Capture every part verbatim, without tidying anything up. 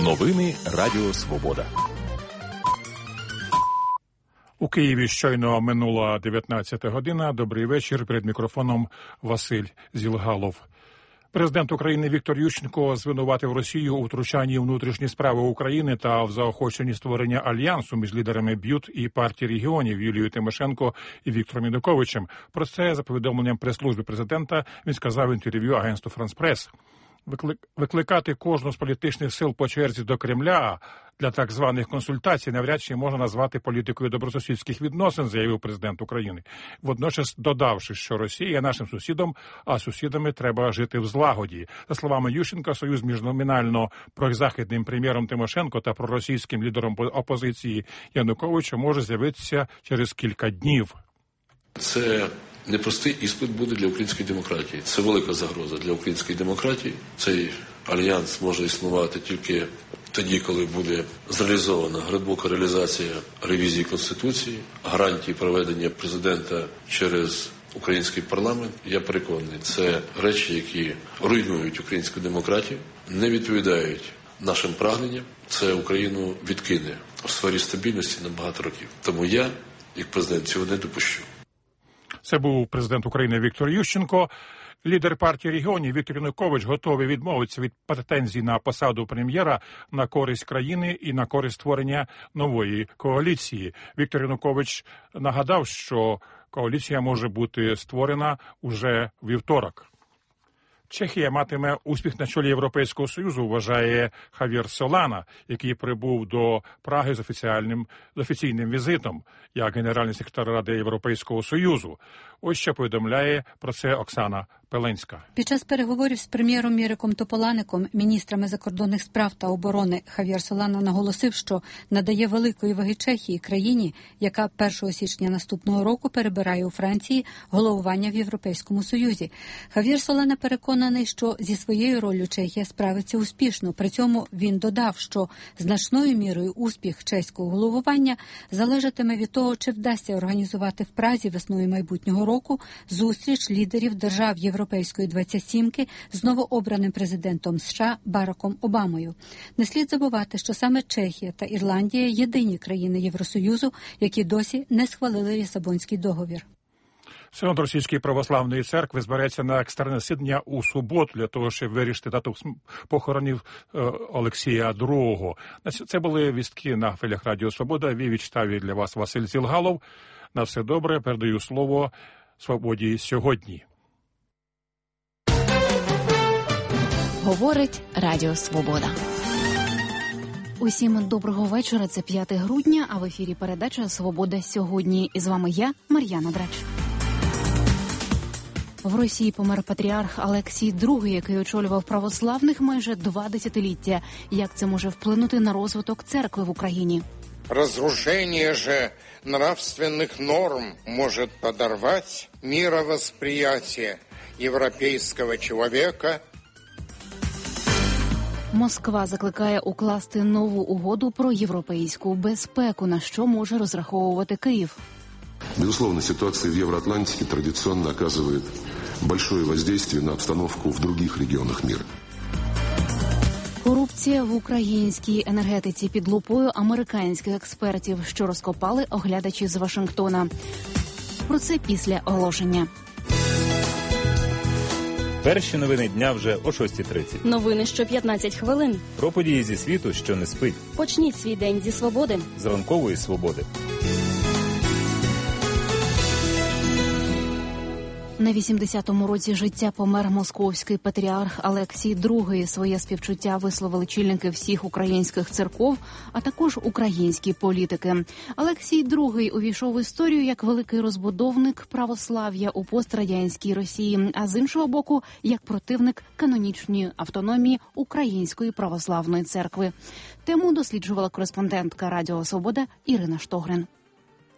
Новини Радіо Свобода. У Києві щойно минула дев'ятнадцята година. Добрий вечір. Перед мікрофоном Василь Зілгалов. Президент України Віктор Ющенко звинуватив Росію у втручанні в внутрішні справи України та в заохоченні створення альянсу між лідерами БЮТ і партії регіонів Юлією Тимошенко і Віктором Януковичем. Про це, за повідомленням прес-служби президента, він сказав в інтерв'ю агентству «Франс Прес». Викликати кожну з політичних сил по черзі до Кремля для так званих консультацій навряд чи можна назвати політикою добросусідських відносин, заявив президент України. Водночас додавши, що Росія є нашим сусідом, а сусідами треба жити в злагоді. За словами Ющенка, союз між номінально прозахідним прем'єром Тимошенко та проросійським лідером опозиції Януковичем може з'явитися через кілька днів. Це непростий іспит буде для української демократії. Це велика загроза для української демократії. Цей альянс може існувати тільки тоді, коли буде зреалізована глибока реалізація ревізії Конституції, гарантії проведення президента через український парламент. Я переконаний, це речі, які руйнують українську демократію, не відповідають нашим прагненням. Це Україну відкине в сфері стабільності на багато років. Тому я, як президент, цього не допущу. Це був президент України Віктор Ющенко. Лідер партії регіонів Віктор Янукович готовий відмовитися від претензій на посаду прем'єра на користь країни і на користь створення нової коаліції. Віктор Янукович нагадав, що коаліція може бути створена уже вівторок. Чехія матиме успіх на чолі Європейського Союзу, вважає Хав'єр Солана, який прибув до Праги з офіційним, з офіційним візитом як генеральний секретар Ради Європейського Союзу. Ось що повідомляє про це Оксана Пеленська. Під час переговорів з прем'єром Міриком Тополаником, міністрами закордонних справ та оборони, Хав'єр Солана наголосив, що надає великої ваги Чехії, країні, яка першого січня наступного року перебирає у Франції головування в Європейському Союзі. Хав'єр Солана переконаний, що зі своєю роллю Чехія справиться успішно. При цьому він додав, що значною мірою успіх чеського головування залежатиме від того, чи вдасться організувати в Празі весною майбутнього року зустріч лідерів держав Європейської двадцять сімки з новообраним президентом США Бараком Обамою. Не слід забувати, що саме Чехія та Ірландія – єдині країни Євросоюзу, які досі не схвалили Лісабонський договір. Синод Російської православної церкви збереться на екстрене засідання у суботу для того, щоб вирішити дату похоронів Олексія другого. Це були вістки на хвилях Радіо Свобода. Вів читав для вас Василь Зілгалов. На все добре. Передаю слово Свободі сьогодні. Говорить Радіо Свобода. Усім доброго вечора. Це п'яте грудня, а в ефірі передача «Свобода сьогодні». І з вами я, Мар'яна Драч. В Росії помер патріарх Алексій другий, який очолював православних майже два десятиліття. Як це може вплинути на розвиток церкви в Україні? Разрушение же нравственных норм может подорвать мировосприятие европейского человека. Москва закликає укласти нову угоду про європейську безпеку, на що може розраховувати Київ. Безусловно, ситуация в Евроатлантике традиционно оказывает большое воздействие на обстановку в других регионах мира. Корупція в українській енергетиці під лупою американських експертів, що розкопали оглядачі з Вашингтона. Про це після оголошення. Перші новини дня вже о шостій тридцять. Новини що п'ятнадцять хвилин. Про події зі світу, що не спить. Почніть свій день зі свободи. З ранкової свободи. На вісімдесятому році життя помер московський патріарх Алексій другий. Своє співчуття висловили чільники всіх українських церков, а також українські політики. Алексій другий увійшов в історію як великий розбудовник православ'я у пострадянській Росії, а з іншого боку, як противник канонічної автономії Української православної церкви. Тему досліджувала кореспондентка Радіо Свобода Ірина Штогрин.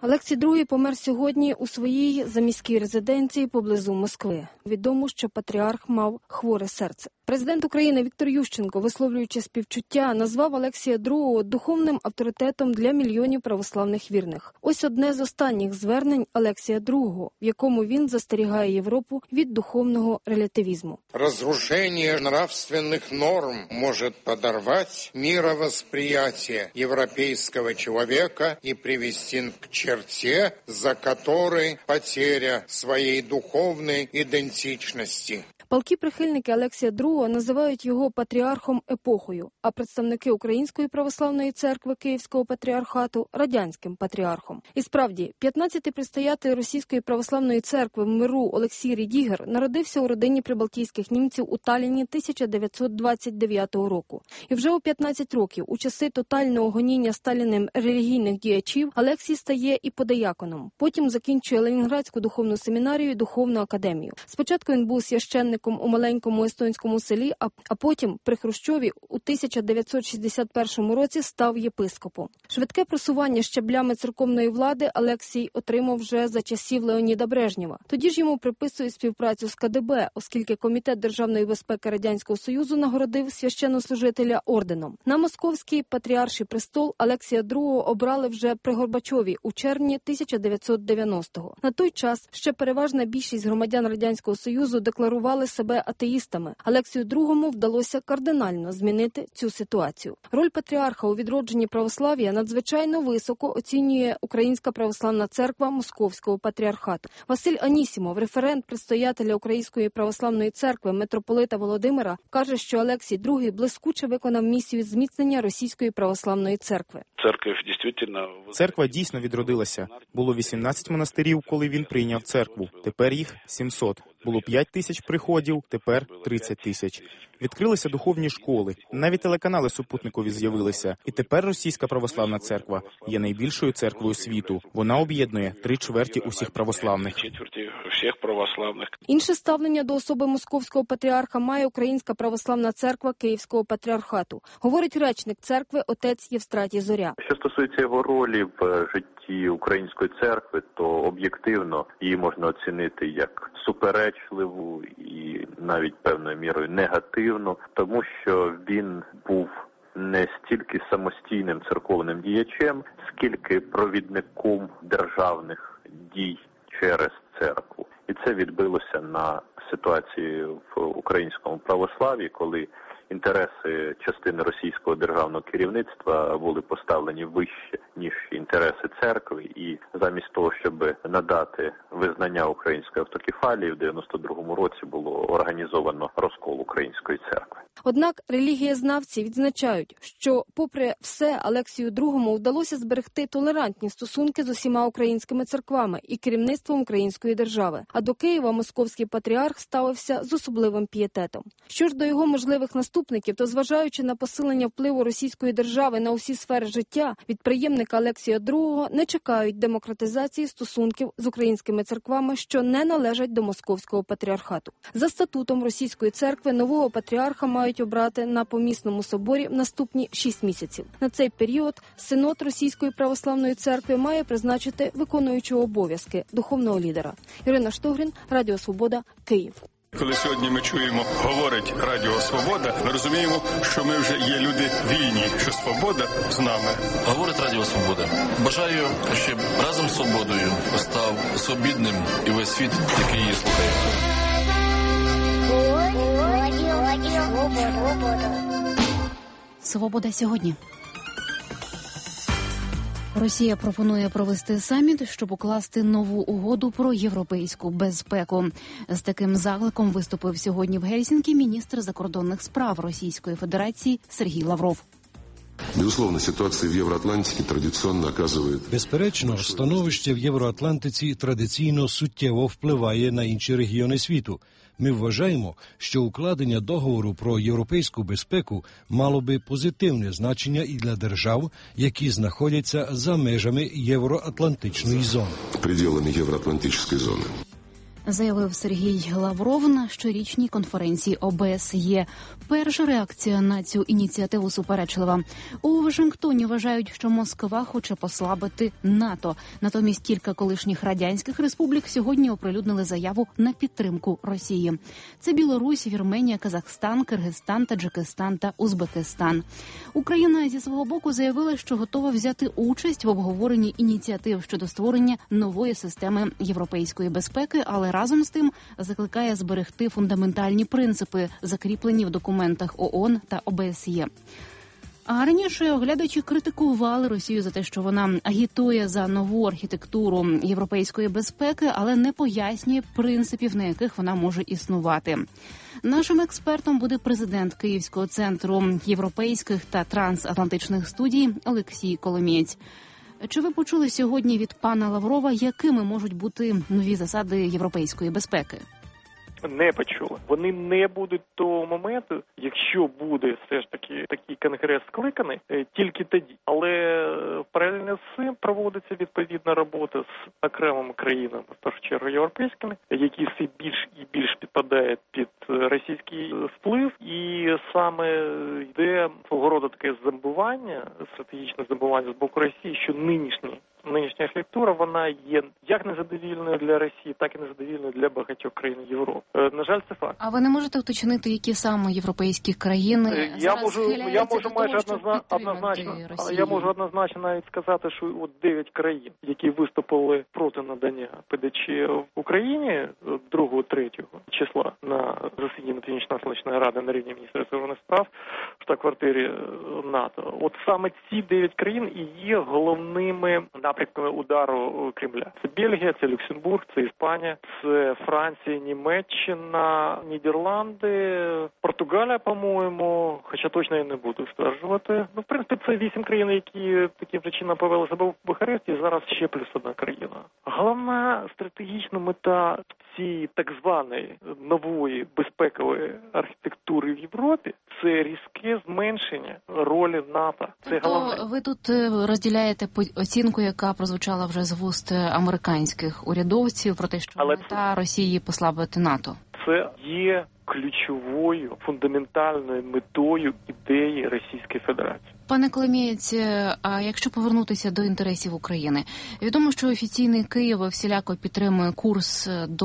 Олексій другий помер сьогодні у своїй заміській резиденції поблизу Москви. Відомо, що патріарх мав хворе серце. Президент України Віктор Ющенко, висловлюючи співчуття, назвав Олексія другого духовним авторитетом для мільйонів православних вірних. Ось одне з останніх звернень Олексія другого, в якому він застерігає Європу від духовного релятивізму. Разрушение нравственных норм может подорвать мировосприятие европейского человека и привести к черте, за которой потеря своей духовной идентичности. Палкі прихильники Олексія другого називають його патріархом епохою, а представники Української православної церкви Київського патріархату – радянським патріархом. І справді, п'ятнадцятий предстоятель Російської православної церкви в миру Олексій Рідігер народився у родині прибалтійських німців у Талліні тисяча дев'ятсот двадцять дев'ятого року. І вже у п'ятнадцять років, у часи тотального гоніння Сталіним релігійних діячів, Олексій стає і подияконом. Потім закінчує Ленінградську духовну семінарію і духовну академію. Спочатку він був священником у маленькому естонському селі, а, а потім при Хрущові у тисяча дев'ятсот шістдесят першому році став єпископом. Швидке просування щаблями церковної влади Олексій отримав вже за часів Леоніда Брежнєва. Тоді ж йому приписують співпрацю з ка де бе, оскільки Комітет державної безпеки Радянського Союзу нагородив священнослужителя орденом. На московський патріарший престол Олексія другого обрали вже при Горбачові у червні тисяча дев'ятсот дев'яностого. На той час ще переважна більшість громадян Радянського Союзу декларували себе атеїстами. Олексію другому вдалося кардинально змінити цю ситуацію. Роль патріарха у відродженні православ'я надзвичайно високо оцінює Українська православна церква Московського патріархату. Василь Анісімов, референт предстоятеля Української православної церкви митрополита Володимира, каже, що Олексій другий блискуче виконав місію зміцнення Російської православної церкви. Церква дійсно відродилася. Було вісімнадцять монастирів, коли він прийняв церкву. Тепер їх сімсот. Було п'ять тисяч приходів, тепер тридцять тисяч. Відкрилися духовні школи, навіть телеканали супутникові з'явилися. І тепер Російська православна церква є найбільшою церквою світу. Вона об'єднує три чверті усіх православних. Інше ставлення до особи московського патріарха має Українська православна церква Київського патріархату. Говорить речник церкви отець Євстратій Зоря. Що стосується його ролі в житті Української церкви, то об'єктивно її можна оцінити як суперечливу і навіть певною мірою негативну, тому що він був не стільки самостійним церковним діячем, скільки провідником державних дій через церкву. І це відбилося на ситуації в українському православ'ї, коли інтереси частини російського державного керівництва були поставлені вище, ніж інтереси церкви, і замість того, щоб надати визнання української автокефалії, в дев'яносто другому році було організовано розкол української церкви. Однак релігієзнавці відзначають, що попри все Олексію другому вдалося зберегти толерантні стосунки з усіма українськими церквами і керівництвом української держави, а до Києва московський патріарх ставився з особливим пієтетом. Що ж до його можливих наступників, то зважаючи на посилення впливу російської держави на усі сфери життя, від преємника Олексія другого не чекають демократизації стосунків з українськими церквами, що не належать до московського патріархату. За статутом російської церкви нового патріарха мають обрати на помісному соборі в наступні шість місяців. На цей період синод Російської православної церкви має призначити виконуючого обов'язки духовного лідера. Ірина Штогрін, Радіо Свобода, Київ. Коли сьогодні ми чуємо, говорить Радіо Свобода, ми розуміємо, що ми вже є люди вільні, що свобода з нами. Говорить Радіо Свобода. Бажаю, щоб разом з свободою став свобідним і весь світ, який її слухає. Свобода сьогодні. Росія пропонує провести саміт, щоб укласти нову угоду про європейську безпеку. З таким закликом виступив сьогодні в Гельсінкі міністр закордонних справ Російської Федерації Сергій Лавров. Безусловно, ситуація в Євроатлантиці традиційно оказує... Безперечно, становище в Євроатлантиці традиційно суттєво впливає на інші регіони світу. Ми вважаємо, що укладення договору про європейську безпеку мало би позитивне значення і для держав, які знаходяться за межами євроатлантичної зони. Пределами євроатлантичної зони. заявив Сергій Лавров на щорічній конференції О Б С Є. Перша реакція на цю ініціативу суперечлива. У Вашингтоні вважають, що Москва хоче послабити НАТО. Натомість кілька колишніх радянських республік сьогодні оприлюднили заяву на підтримку Росії. Це Білорусь, Вірменія, Казахстан, Киргизстан, Таджикистан та Узбекистан. Україна зі свого боку заявила, що готова взяти участь в обговоренні ініціатив щодо створення нової системи європейської безпеки, але разом з тим закликає зберегти фундаментальні принципи, закріплені в документах О О Н та О Б С Є. А раніше оглядачі критикували Росію за те, що вона агітує за нову архітектуру європейської безпеки, але не пояснює принципів, на яких вона може існувати. Нашим експертом буде президент Київського центру європейських та трансатлантичних студій Олексій Коломієць. Чи ви почули сьогодні від пана Лаврова, якими можуть бути нові засади європейської безпеки? Не почули. Вони не будуть того моменту, якщо буде все ж таки такий конгрес скликаний, тільки тоді. Але паралельно з цим проводиться відповідна робота з окремими країнами, в першу чергу європейськими, які все більш і більш підпадають під російський вплив, і саме йде свого роду таке зомбування, стратегічне зомбування з боку Росії, що нинішні Нинішня архітектура, вона є як незадовільною для Росії, так і незадовільною для багатьох країн Європи. На жаль, це факт. А ви не можете уточнити, які саме європейські країни я можу, я можу майже однозна, однозначно, я можу однозначно навіть сказати, що от дев'ять країн, які виступили проти надання Пе Де Че в Україні другого-третього числа на засіданні Північно-Атлантичної ради на рівні міністерства закордонних справ в штаб-квартирі НАТО. От саме ці дев'ять країн і є головними напрямками удару Кремля. Це Бельгія, це Люксембург, це Іспанія, це Франція, Німеччина, Нідерланди, Португалія, по-моєму, хоча точно я не буду стверджувати. Ну, в принципі, це вісім країн, які таким же чином повели себе в Бухаресті, і зараз ще плюс одна країна. Головна стратегічна мета цієї так званої нової безпекової архітектури в Європі – це різке зменшення ролі НАТО. Це головне. То ви тут розділяєте оцінку, яка прозвучала вже з вуст американських урядовців про те, що Але мета це... Росії послабити НАТО. Це є ключовою, фундаментальною метою ідеї Російської Федерації. Пане Коломієць, а якщо повернутися до інтересів України, відомо, що офіційний Київ всіляко підтримує курс до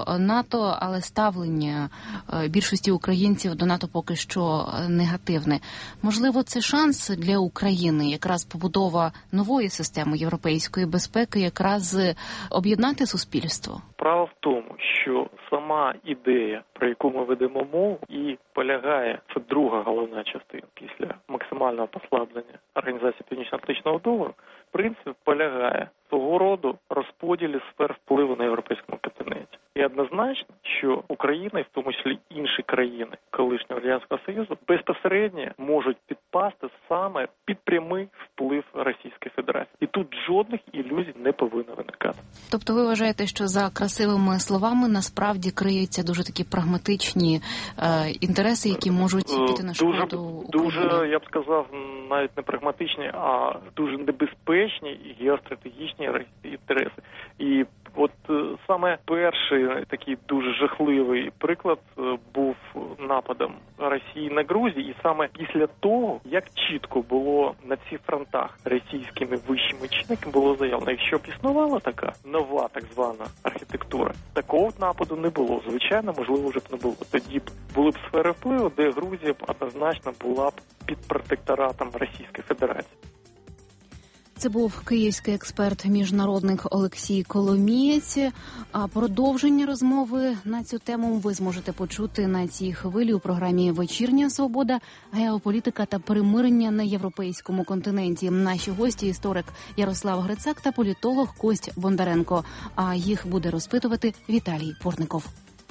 НАТО, але ставлення більшості українців до НАТО поки що негативне. Можливо, це шанс для України, якраз побудова нової системи європейської безпеки, якраз об'єднати суспільство? Справа в тому, що сама ідея, про яку ми ведемо мову, і полягає, це друга головна частина після максимального послаблення Організації Північно-Атлантичного договору, принцип полягає свого роду розподілі сфер впливу на європейському континенті. І однозначно, що Україна, і в тому числі інші країни колишнього Радянського Союзу, безпосередньо можуть підпасти саме під прямий вплив Російської Федерації. І тут жодних ілюзій не повинно виникати. Тобто ви вважаєте, що за красивими словами насправді криються дуже такі прагматичні е, інтереси, які можуть піти на шкоду Україні? Дуже, я б сказав, навіть не прагматичні, а дуже небезпечні і геостратегічні інтереси. І от саме перший такий дуже жахливий приклад був нападом Росії на Грузію, і саме після того, як чітко було на цих фронтах російськими вищими чинниками було заявлено, якщо б існувала така нова так звана архітектура, такого нападу не було. Звичайно, можливо, вже б не було. Тоді б були б сфери впливу, де Грузія б однозначно була б під протекторатом Російської Федерації. Це був київський експерт-міжнародник Олексій Коломієць. А продовження розмови на цю тему ви зможете почути на цій хвилі у програмі «Вечірня свобода. Геополітика та примирення на європейському континенті». Наші гості – історик Ярослав Грицак та політолог Кость Бондаренко. А їх буде розпитувати Віталій Портников.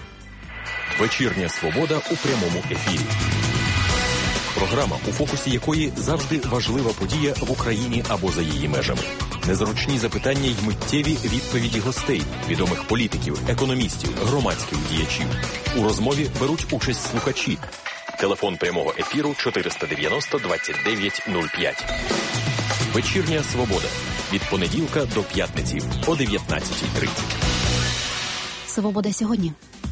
«Вечірня свобода» у прямому ефірі. Програма, у фокусі якої завжди важлива подія в Україні або за її межами. Незручні запитання й миттєві відповіді гостей, відомих політиків, економістів, громадських діячів. У розмові беруть участь слухачі. Телефон прямого ефіру чотириста дев'яносто двадцять дев'ять нуль п'ять. Вечірня свобода. Від понеділка до п'ятниці о дев'ятнадцятій тридцять. Свобода сьогодні.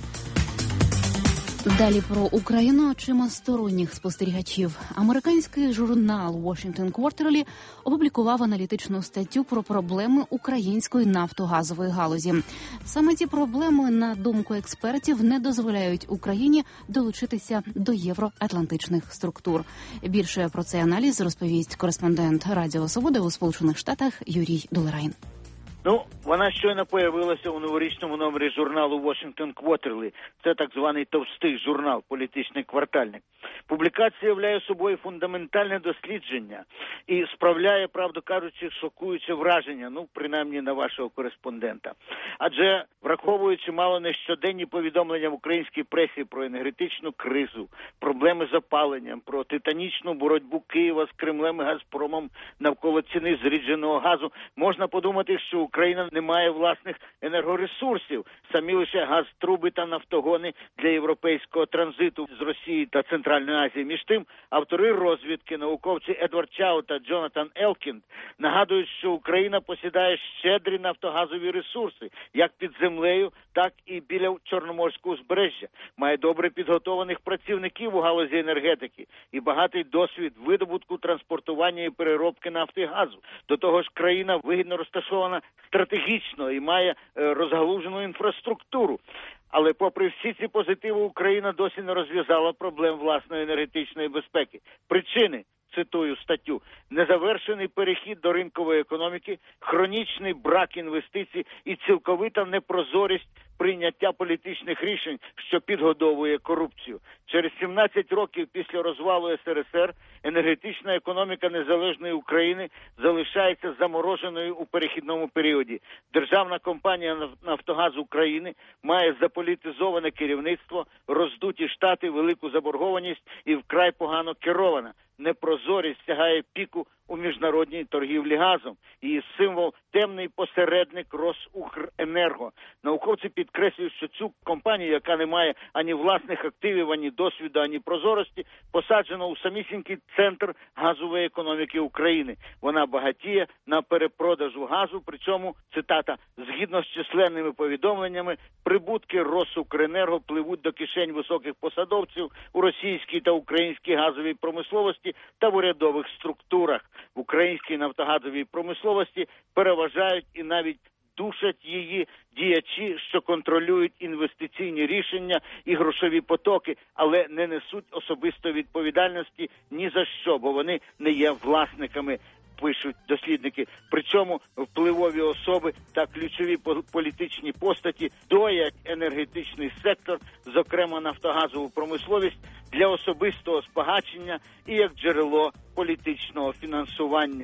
Далі про Україну очима сторонніх спостерігачів. Американський журнал Washington Quarterly опублікував аналітичну статтю про проблеми української нафтогазової галузі. Саме ці проблеми, на думку експертів, не дозволяють Україні долучитися до євроатлантичних структур. Більше про цей аналіз розповість кореспондент Радіо Свобода у Сполучених Штатах Юрій Дулерайн. Ну, вона щойно появилася у новорічному номері журналу Washington Quarterly. Це так званий товстий журнал, політичний квартальник. Публікація являє собою фундаментальне дослідження і справляє, правду кажучи, шокуюче враження, ну, принаймні на вашого кореспондента. Адже, враховуючи мало не щоденні повідомлення в українській пресі про енергетичну кризу, проблеми з опаленням, про титанічну боротьбу Києва з Кремлем і Газпромом навколо ціни зрідженого газу, можна подумати, що Україна не має власних енергоресурсів, самі лише газтруби та нафтогони для європейського транзиту з Росії та Центральної Азії. Між тим, автори розвідки, науковці Едвард Чау та Джонатан Елкінд нагадують, що Україна посідає щедрі нафтогазові ресурси, як під землею, так і біля Чорноморського узбережжя. Має добре підготованих працівників у галузі енергетики і багатий досвід видобутку, транспортування і переробки нафти і газу. До того ж, країна вигідно розташована стратегічно і має розгалужену інфраструктуру. Але попри всі ці позитиви, Україна досі не розв'язала проблем власної енергетичної безпеки. Причини, цитую статтю, незавершений перехід до ринкової економіки, хронічний брак інвестицій і цілковита непрозорість прийняття політичних рішень, що підгодовує корупцію. Через сімнадцять років після розвалу ес ер ес ер енергетична економіка незалежної України залишається замороженою у перехідному періоді. Державна компанія «Нафтогаз України» має заполітизоване керівництво, роздуті штати, велику заборгованість і вкрай погано керована. Непрозорість сягає піку у міжнародній торгівлі газом. Її символ – темний посередник Росукренерго. Науковці підкреслюють, що цю компанію, яка не має ані власних активів, ані досвіду, ані прозорості, посаджено у самісінький центр газової економіки України. Вона багатіє на перепродажу газу, причому, цитата, згідно з численними повідомленнями, прибутки Росукренерго пливуть до кишень високих посадовців у російській та українській газовій промисловості та в урядових структурах. В українській нафтогазовій промисловості переважають і навіть душать її діячі, що контролюють інвестиційні рішення і грошові потоки, але не несуть особистої відповідальності ні за що, бо вони не є власниками, пишуть дослідники. Причому впливові особи та ключові політичні постаті доять енергетичний сектор, зокрема нафтогазову промисловість, для особистого збагачення і як джерело політичного фінансування.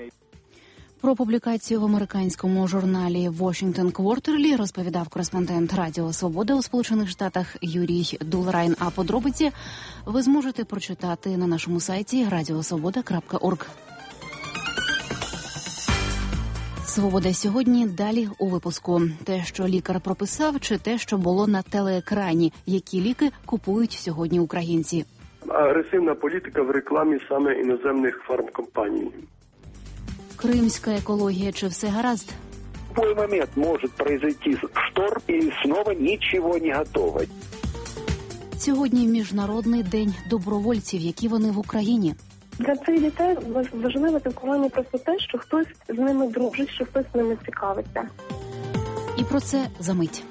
Про публікацію в американському журналі Washington Quarterly розповідав кореспондент Радіо Свобода у Сполучених Штатах Юрій Дулерайн. А подробиці ви зможете прочитати на нашому сайті радіосвобода крапка орг. Свобода сьогодні, далі у випуску. Те, що лікар прописав, чи те, що було на телеекрані, які ліки купують сьогодні українці. Агресивна політика в рекламі саме іноземних фармкомпаній. Кримська екологія, чи все гаразд? В любой момент может произойти шторм и снова ничего не готово. Сьогодні Міжнародний день добровольців, які вони в Україні. Для цих дітей важливе спілкування просто те, що хтось з ними дружить, що хтось з ними цікавиться. І про це за мить.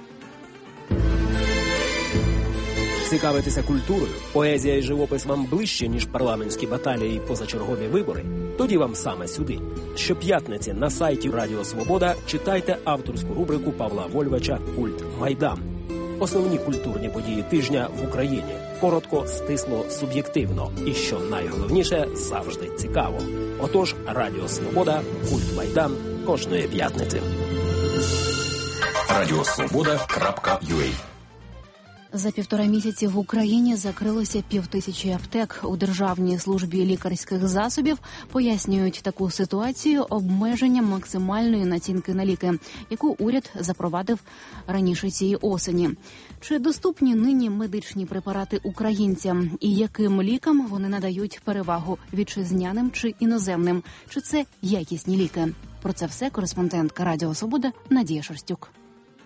Цікавитися культурою, поезія і живопис вам ближче, ніж парламентські баталії і позачергові вибори? Тоді вам саме сюди. Щоп'ятниці на сайті Радіо Свобода читайте авторську рубрику Павла Вольвача «Культ Майдан». Основні культурні події тижня в Україні. Коротко, стисло, суб'єктивно. І, що найголовніше, завжди цікаво. Отож, Радіо Свобода, Культ Майдан кожної п'ятниці. радіосвобода крапка ю а. За півтора місяці в Україні закрилося півтисячі аптек. У Державній службі лікарських засобів пояснюють таку ситуацію обмеженням максимальної націнки на ліки, яку уряд запровадив раніше цієї осені. Чи доступні нині медичні препарати українцям і яким лікам вони надають перевагу – вітчизняним чи іноземним? Чи це якісні ліки? Про це все кореспондентка Радіо Свобода Надія Шерстюк.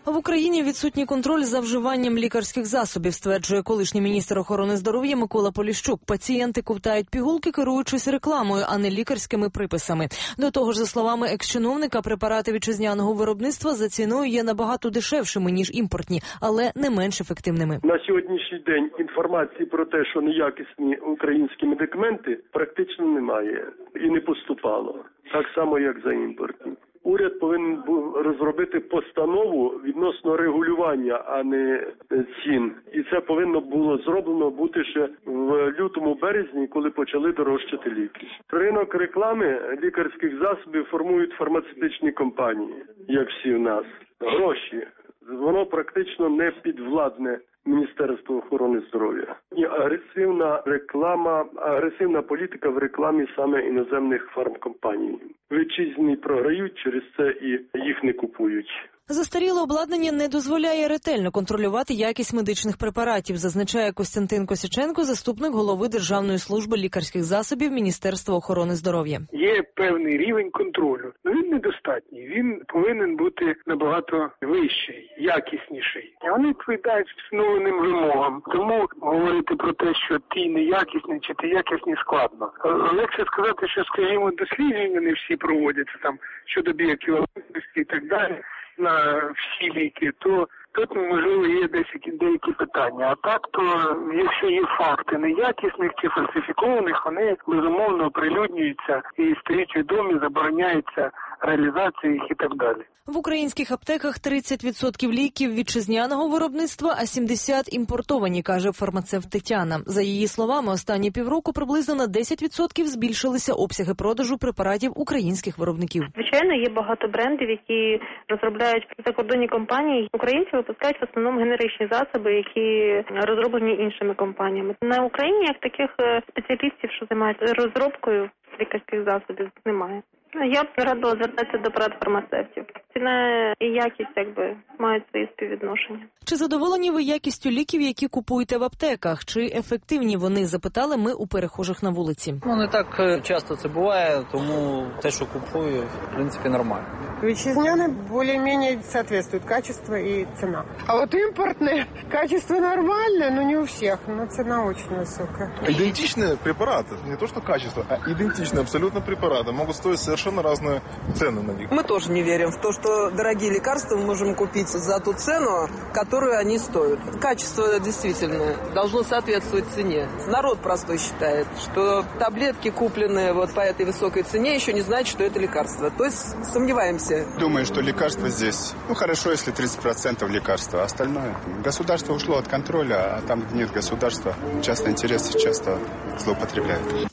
В Україні відсутній контроль за вживанням лікарських засобів, стверджує колишній міністр охорони здоров'я Микола Поліщук. Пацієнти ковтають пігулки, керуючись рекламою, а не лікарськими приписами. До того ж, за словами екс-чиновника, препарати вітчизняного виробництва за ціною є набагато дешевшими, ніж імпортні, але не менш ефективними. На сьогоднішній день інформації про те, що неякісні українські медикаменти, практично немає і не поступало. Так само, як за імпортні. Уряд повинен був розробити постанову відносно регулювання, а не цін. І це повинно було зроблено бути ще в лютому-березні, коли почали дорожчати ліки. Ринок реклами лікарських засобів формують фармацевтичні компанії, як всі в нас. Гроші. Воно практично не підвладне Міністерству охорони здоров'я. І агресивна реклама, агресивна політика в рекламі саме іноземних фармкомпаній. Вітчизні програють, через це і їх не купують. Застаріле обладнання не дозволяє ретельно контролювати якість медичних препаратів, зазначає Костянтин Косяченко, заступник голови Державної служби лікарських засобів Міністерства охорони здоров'я. Є певний рівень контролю, але він недостатній. Він повинен бути набагато вищий, якісніший. І вони відповідають встановленим вимогам. Тому говорити про те, що ті неякісні чи ті якісні, складно. Легше сказати, що, скажімо, дослідження не всі проводяться там щодо біоеквівалентності і так далі на всі ліки, то тут, можливо, є деякі, деякі питання. А так, то якщо є факти неякісних чи фальсифікованих, вони, безумовно, оприлюднюються і стають відомі, забороняється реалізація їх і так далі. В українських аптеках тридцять відсотків ліків вітчизняного виробництва, а сімдесят відсотків імпортовані, каже фармацевт Тетяна. За її словами, останні півроку приблизно на десять відсотків збільшилися обсяги продажу препаратів українських виробників. Звичайно, є багато брендів, які розробляють закордонні компанії. Українці випускають в основному генеричні засоби, які розроблені іншими компаніями. На Україні як таких спеціалістів, що займаються розробкою лікарських засобів, немає. Я б радила звертатися до парадфармацевтів. Ціна і якість якби мають свої співвідношення. Чи задоволені ви якістю ліків, які купуєте в аптеках? Чи ефективні вони, запитали ми у перехожих на вулиці. Ну, не так часто це буває, тому те, що купую, в принципі, нормально. Вітчизняне більш-менш відповідає качество і ціна. А от імпортне качество нормальне, але не у всіх, але ціна дуже висока. Идентичные препараты, не то что качество, а идентичные абсолютно препараты могут стоить совершенно разные цены на них. Мы тоже не верим в то, что дорогие лекарства мы можем купить за ту цену, которую они стоят. Качество действительно должно соответствовать цене. Народ простой считает, что таблетки, купленные вот по этой высокой цене, еще не значит, что это лекарство. То есть сомневаемся. Думаю, что лекарство здесь, ну хорошо, если тридцать процентов лекарства, а остальное. Государство ушло от контроля, а там, где нет государства, частные интересы часто злоупотребляют.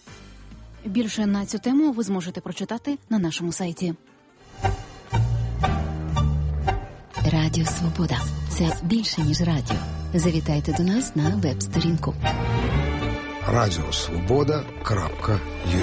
Більше на цю тему ви зможете прочитати на нашому сайті. Радіо Свобода – це більше, ніж радіо. Завітайте до нас на веб-сторінку. радіо свобода крапка ю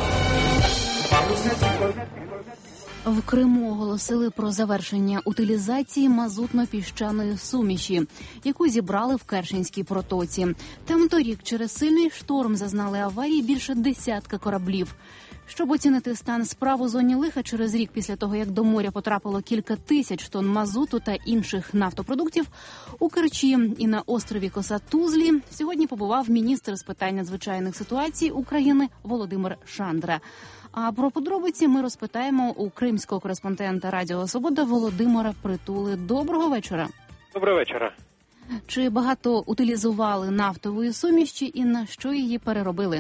а. В Криму оголосили про завершення утилізації мазутно-піщаної суміші, яку зібрали в Керченській протоці. Там торік через сильний шторм зазнали аварії більше десятка кораблів. Щоб оцінити стан справ у зоні лиха через рік після того, як до моря потрапило кілька тисяч тонн мазуту та інших нафтопродуктів, у Керчі і на острові Коса-Тузлі сьогодні побував міністр з питань надзвичайних ситуацій України Володимир Шандра. А про подробиці ми розпитаємо у кримського кореспондента Радіо Свобода Володимира Притули. Доброго вечора. Доброго вечора. Чи багато утилізували нафтової суміші і на що її переробили?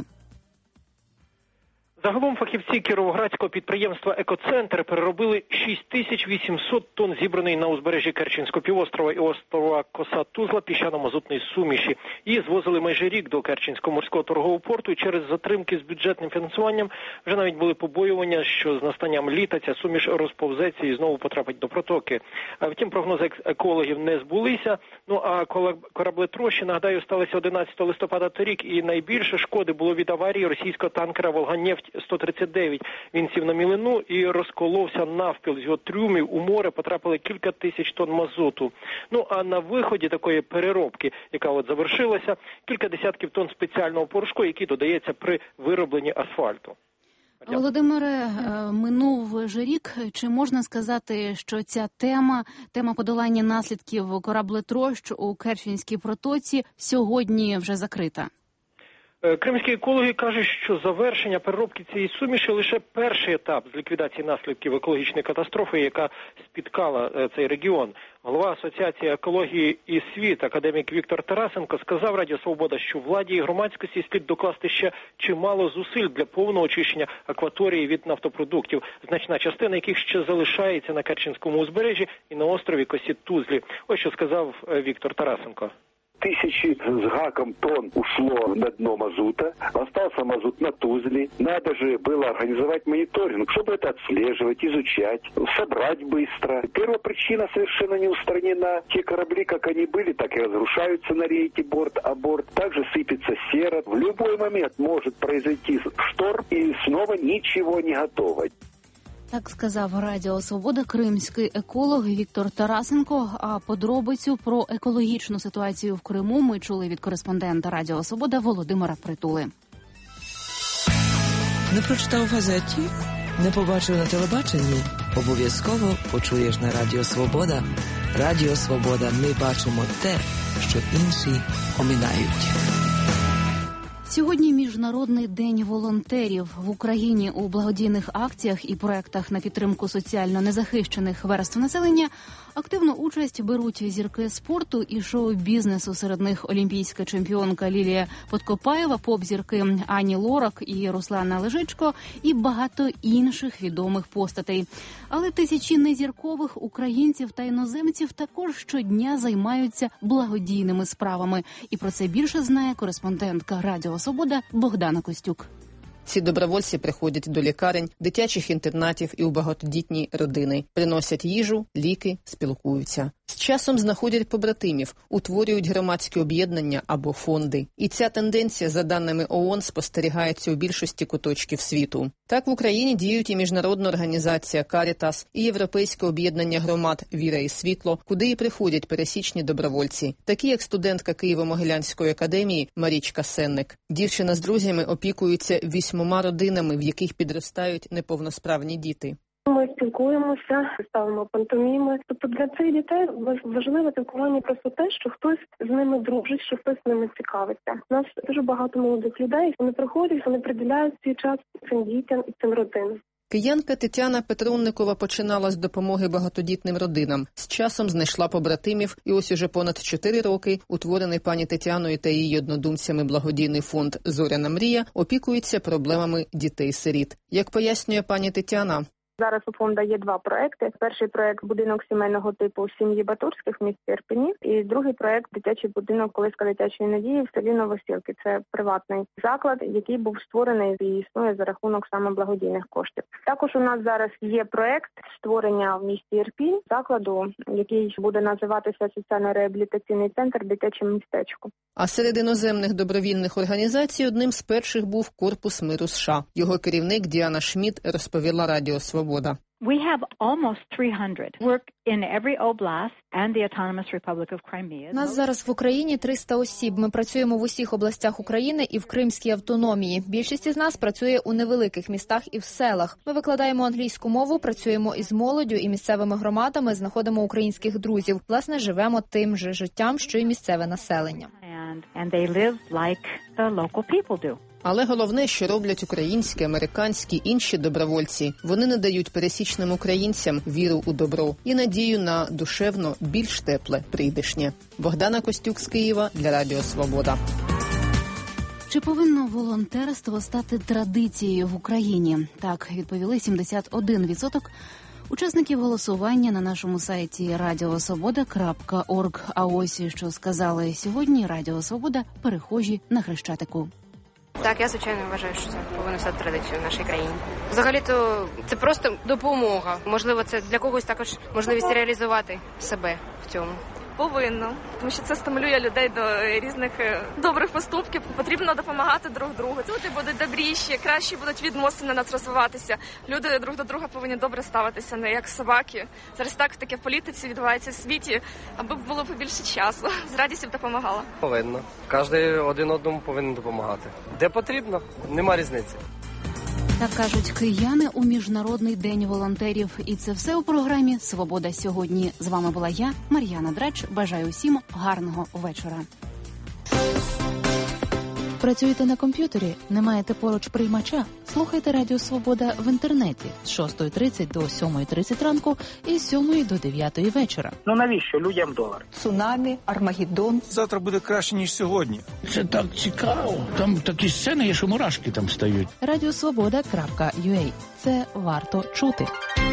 Загалом фахівці кіровоградського підприємства «Екоцентр» переробили шість тисяч вісімсот тонн зібраної на узбережжі Керченського півострова і острова Коса-Тузла піщано-мазутної суміші. Її звозили майже рік до Керченського морського торгового порту, і через затримки з бюджетним фінансуванням вже навіть були побоювання, що з настанням літа ця суміш розповзеться і знову потрапить до протоки. Втім, прогнози екологів не збулися. Ну а кораблетрощі, нагадаю, сталися одинадцятого листопада торік, і найбільше шкоди було від аварії російського танкера «Волганефть» сто тридцять дев'ять. Він сів на мілину і розколовся навпіл. З його трюмів у море потрапили кілька тисяч тонн мазуту. Ну, а на виході такої переробки, яка от завершилася, кілька десятків тонн спеціального порошку, який додається при виробленні асфальту. Володимире, минув вже рік. Чи можна сказати, що ця тема, тема подолання наслідків кораблетрощ у Керченській протоці сьогодні вже закрита? Кримські екологи кажуть, що завершення переробки цієї суміші – лише перший етап з ліквідації наслідків екологічної катастрофи, яка спіткала цей регіон. Голова Асоціації екології і світ, академік Віктор Тарасенко, сказав Радіо Свобода, що владі і громадськості слід докласти ще чимало зусиль для повного очищення акваторії від нафтопродуктів, значна частина яких ще залишається на Керченському узбережжі і на острові Косі-Тузлі. Ось що сказав Віктор Тарасенко. Тысячи с гаком тонн ушло на дно мазута, остался мазут на Тузле. Надо же было организовать мониторинг, чтобы это отслеживать, изучать, собрать быстро. Первопричина совершенно не устранена. Те корабли, как они были, так и разрушаются на рейде борт о борт. Также сыпется сера. В любой момент может произойти шторм, и снова ничего не готово. Так сказав Радіо Свобода кримський еколог Віктор Тарасенко. А подробицю про екологічну ситуацію в Криму ми чули від кореспондента Радіо Свобода Володимира Притули. Не прочитав у газеті? Не побачив на телебаченні? Обов'язково почуєш на Радіо Свобода. Радіо Свобода. Ми бачимо те, що інші оминають. Сьогодні Міжнародний день волонтерів. В Україні у благодійних акціях і проектах на підтримку соціально незахищених верств населення активну участь беруть зірки спорту і шоу-бізнесу. Серед них олімпійська чемпіонка Лілія Подкопаєва, поп-зірки Ані Лорак і Руслана Лежичко і багато інших відомих постатей. Але тисячі незіркових українців та іноземців також щодня займаються благодійними справами. І про це більше знає кореспондентка Радіо Свобода Богдана Костюк. Ці добровольці приходять до лікарень, дитячих інтернатів і у багатодітні родини. Приносять їжу, ліки, спілкуються. З часом знаходять побратимів, утворюють громадські об'єднання або фонди. І ця тенденція, за даними ООН, спостерігається у більшості куточків світу. Так в Україні діють і міжнародна організація «Карітас», і Європейське об'єднання громад «Віра і світло», куди і приходять пересічні добровольці, такі як студентка Києво-Могилянської академії Марічка Сенник. Дівчина з друзями опікується вісьмома родинами, в яких підростають неповносправні діти. Ми спілкуємося, ставимо пантоміми. Тобто для цих дітей важливе спілкування просто те, що хтось з ними дружить, що хтось з ними цікавиться. У нас дуже багато молодих людей, вони приходять, вони приділяють свій час цим дітям і цим родинам. Киянка Тетяна Петровникова починала з допомоги багатодітним родинам. З часом знайшла побратимів, і ось уже понад чотири роки утворений пані Тетяною та її однодумцями благодійний фонд «Зоряна мрія» опікується проблемами дітей-сиріт. Як пояснює пані Тетяна, зараз у фонду є два проекти. Перший проект – будинок сімейного типу сім'ї Батурських в місті Ірпені. І другий проект – дитячий будинок «Колиска дитячої надії» в селі Новосілки. Це приватний заклад, який був створений і існує за рахунок саме благодійних коштів. Також у нас зараз є проект створення в місті Ірпінь закладу, який буде називатися «Соціально-реабілітаційний центр «Дитяче містечко». А серед іноземних добровільних організацій одним з перших був Корпус миру США. Його керівник Діана Шмідт розповіла Радіо Свобода. We have almost three hundred work in every oblast and the Autonomous Republic of Crimea. Нас зараз в Україні триста осіб. Ми працюємо в усіх областях України і в Кримській автономії. Більшість із нас працює у невеликих містах і в селах. Ми викладаємо англійську мову, працюємо із молоддю і місцевими громадами, знаходимо українських друзів. Власне, живемо тим же життям, що і місцеве населення. And they live like the local people do. Але головне, що роблять українські, американські, інші добровольці. Вони надають пересічним українцям віру у добро і надію на душевно більш тепле прийдешнє. Богдана Костюк з Києва для Радіо Свобода. Чи повинно волонтерство стати традицією в Україні? Так, відповіли сімдесят один відсоток учасників голосування на нашому сайті радіо свобода крапка орг. А ось що сказали сьогодні Радіо Свобода перехожі на Хрещатику. Так, я, звичайно, вважаю, що це повинно стати традицією в нашій країні. Взагалі-то це просто допомога. Можливо, це для когось також можливість реалізувати себе в цьому. Повинно, тому що це стимулює людей до різних добрих поступків. Потрібно допомагати друг другу. Люди будуть добріші, краще будуть відносини у нас розвиватися. Люди друг до друга повинні добре ставитися, не як собаки. Зараз так таке в політиці відбувається в світі, аби було побільше часу. З радістю допомагала. Повинно. Кожен один одному повинен допомагати. Де потрібно, нема різниці. Так кажуть кияни у Міжнародний день волонтерів. І це все у програмі «Свобода сьогодні». З вами була я, Мар'яна Драч. Бажаю усім гарного вечора. Працюєте на комп'ютері? Не маєте поруч приймача? Слухайте Радіо Свобода в інтернеті з шостої тридцять до сьомої тридцять ранку і з сьомої до дев'ятої вечора. Ну навіщо людям долар? Цунамі, Армагеддон. Завтра буде краще, ніж сьогодні. Це так цікаво. Там такі сцени є, що мурашки там стають. радіо свобода крапка ю а. Це варто чути.